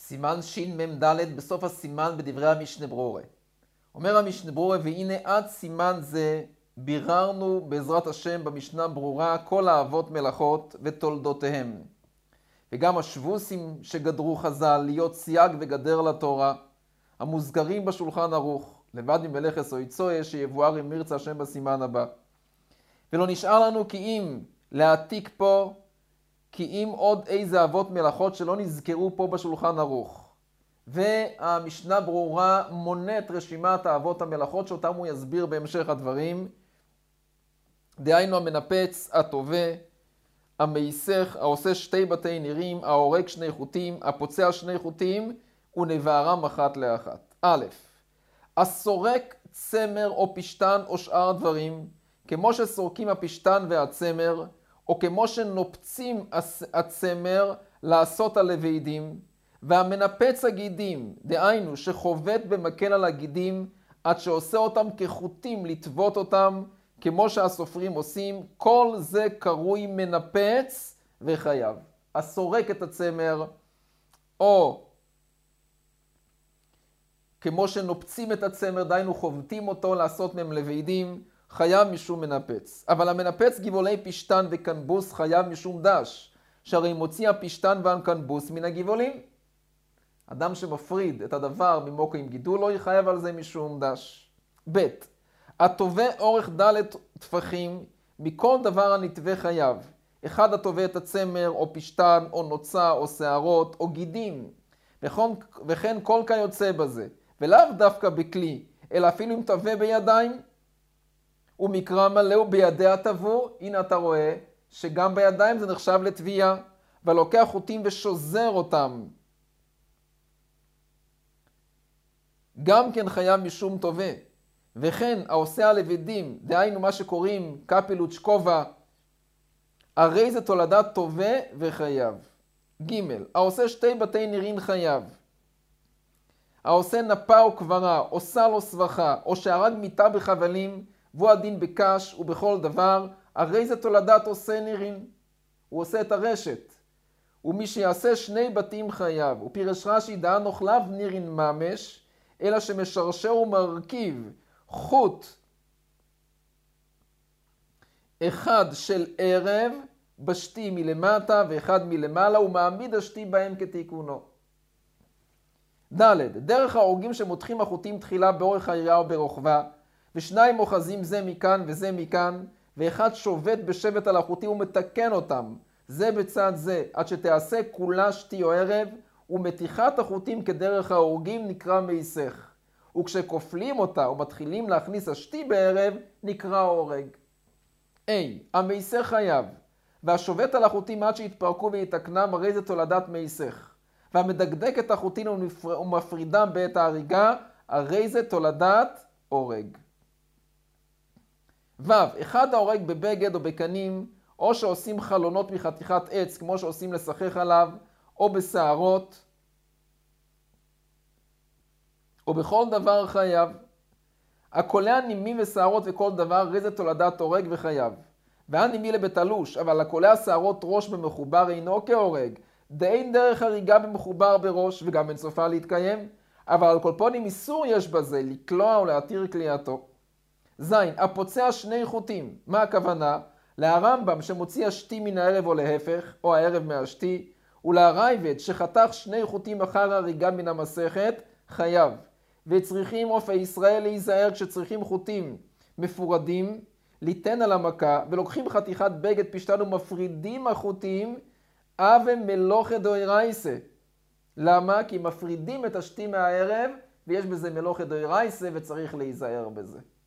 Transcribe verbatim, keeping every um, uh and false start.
סימן שמ"ד בסוף הסימן בדברי המשנה ברורה. אומר המשנה ברורה, והנה עד סימן זה ביררנו בעזרת השם במשנה ברורה כל האבות מלאכות ותולדותיהם. וגם השבוסים שגדרו חז"ל להיות סייג וגדר לתורה, המוזכרים בשולחן ערוך, לבד ממלאכס או יצויה שיבואר אם ירצה השם בסימן הבא. ולא נשאר לנו כי אם להעתיק פה, כי אם עוד איזה אבות מלאכות שלא נזכרו פה בשולחן ערוך. והמשנה ברורה מונה את רשימת האבות המלאכות שאותם הוא יסביר בהמשך הדברים. דהיינו המנפץ, הטובה, המייסך, העושה שתי בתי נירים, ההורג שני חוטים, הפוצע שני חוטים ונבערם אחת לאחת. א', הסורק צמר או פשטן או שאר דברים, כמו שסורקים הפשטן והצמר, או כמו שנופצים הצמר לעשות על לווידים, והמנפץ הגידים, דהיינו שחובט במקל על הגידים, עד שעושה אותם כחוטים לטוות אותם, כמו שהסופרים עושים, כל זה קרוי מנפץ וחייב. הסורק את הצמר, או כמו שנופצים את הצמר, דהיינו חובטים אותו לעשות מהם לווידים, חייב משום מנפץ. אבל המנפץ גבעולי פשטן וקנבוס חייב משום דש, שהרי מוציא הפשטן והקנבוס מן הגבעולים. אדם שמפריד את הדבר ממוקו עם גידול, לא יחייב על זה משום דש. ב' הטובה אורך ד' טפחים מכל דבר הנטווה חייב. אחד הטובה את הצמר או פשטן או נוצה או שערות או גידים, וכן, וכן כל כיוצא בזה, ולאו דווקא בכלי, אלא אפילו אם טווה בידיים, ומקרא מלא בידיה טבו. הנה אתה רואה שגם בידיים זה נחשב לטביעה, ולוקח חוטים ושוזר אותם. גם כן חייב משום טובה. וכן העושה על לווידים, דהיינו מה שקוראים קפילוץ' כובע, הרי זה תולדת טובה וחייב. ג' העושה שתי בתי נירין חייב. העושה נפה או קברה, או סל או סבכה, או שהרג מיטה בחבלים, והוא הדין בקש ובכל דבר, הרי זה תולדת עושה נירין. הוא עושה את הרשת. ומי שיעשה שני בתים חייב, ופירש רש"י דהן אוכליו נירין ממש, אלא שמשרשר ומרכיב חוט אחד של ערב בשתי מלמטה ואחד מלמעלה, ומעמיד השתי בהם כתיקונו. ד' דרך ההורגים שמותחים החוטים תחילה באורך היריעה או ברוחבה, ושניים אוחזים זה מכאן וזה מכאן, ואחד שובת בשבט על החוטים ומתקן אותם, זה בצד זה, עד שתעשה כולה שתי או ערב, ומתיחת החוטים כדרך ההורגים נקרא מייסך. וכשכופלים אותה ומתחילים להכניס השתי בערב, נקרא הורג. A. המייסך חייב, והשובת על החוטים עד שיתפרקו ויתקנם, הרי זה תולדת מייסך. והמדקדק את החוטים ומפרידם בעת ההריגה, הרי זה תולדת הורג. ו' אחד ההורג בבגד או בקנים, או שעושים חלונות מחתיכת עץ, כמו שעושים לשחק עליו, או בשערות, או בכל דבר חייב. הקולע נימים ושערות וכל דבר, הרי זה תולדת הורג וחייב. והנימי לבתלוש, אבל הקולע שערות ראש במחובר אינו כהורג, דאין דרך הריגה במחובר בראש, וגם אין סופה להתקיים, אבל על כל פנים איסור יש בזה, לקלוע או להתיר קליעתו. זין, הפוצע שני חוטים. מה הכוונה? להרמב"ם שמוציא השתי מן הערב או להפך, או הערב מהשתי, ולהרייבד שחתך שני חוטים אחר הריגה מן המסכת, חייב. וצריכים רופאי ישראל להיזהר כשצריכים חוטים מפורדים, ליתן על המכה, ולוקחים חתיכת בגד פשטן ומפרידים החוטים, אבה מלוכה דאורייסה. למה? כי מפרידים את השתי מהערב, ויש בזה מלוכה דאורייסה וצריך להיזהר בזה.